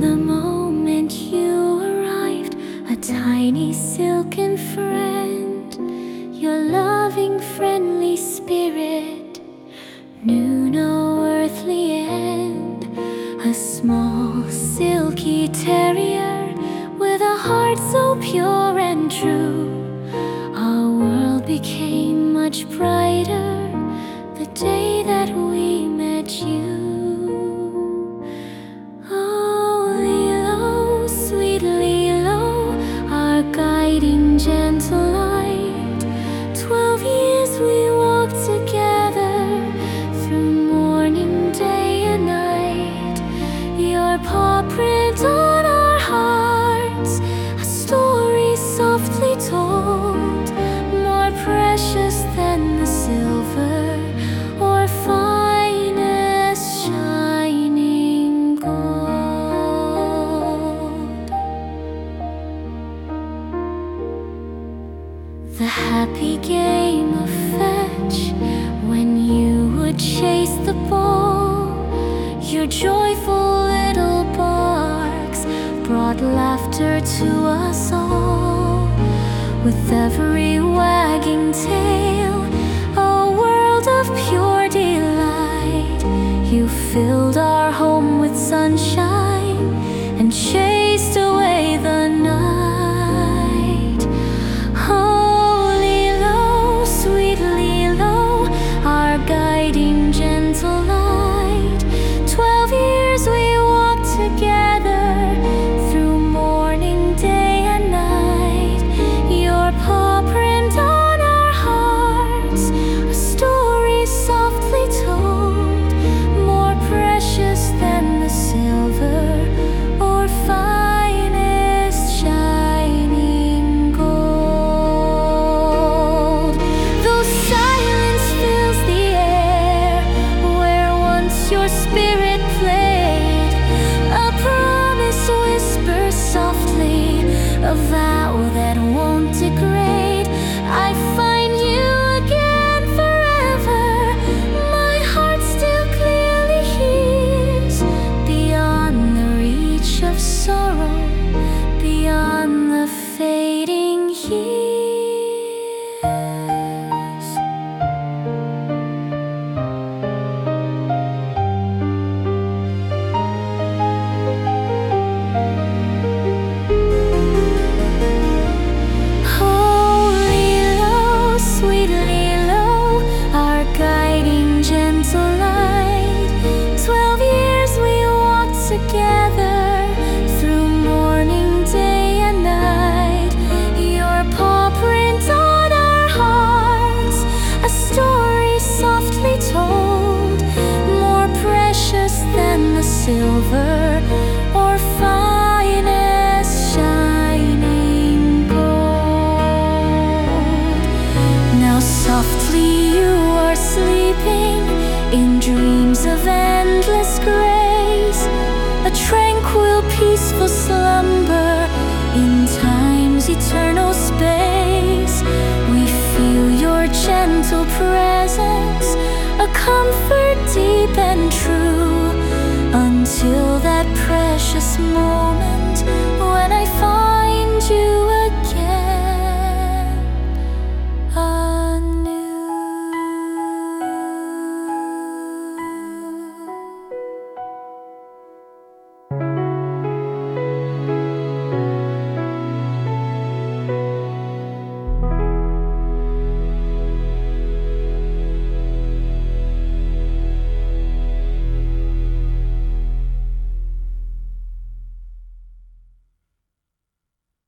the moment you arrived, a tiny silken friend, your loving, friendly spirit knew no earthly end. A small, silky terrier with a heart so pure and true. Our world became much brighter the day that we met you. Oh, Lilo, sweet Lilo, our guiding gentle light. 12 years we walked together through morning, day and night. Your paw print on our hearts, a story softly told, more precious than the silver or finest shining gold. The happy game of fetch, when you would chase the ball, your joyful little barks brought laughter to us all. With every wagging tail, a world of pure delight, you filled our home with sunshine and chased away the night. Oh, Lilo, sweet Lilo, our guiding gentle light. 12 years we walked together through morning, day and night. Your paw print on our hearts, a story softly told, more precious than the silver or finest shining gold. Though silence fills the air where once your spirit played, a promise whispers softly, a vow that won't degrade. I find you again forever, my heart still clearly hears, beyond the reach of sorrow, beyond the fading years. Oh, Lilo, sweet Lilo, our guiding gentle light. 12 years we walked together through morning, day and night. Your paw print on our hearts, a story softly told, more precious than the silver or finest shining gold. Now softly you are sleeping in dreams of endless grace, a tranquil, peaceful slumber in time's eternal space. We feel your gentle presence, a comfort deep and true, until that precious moment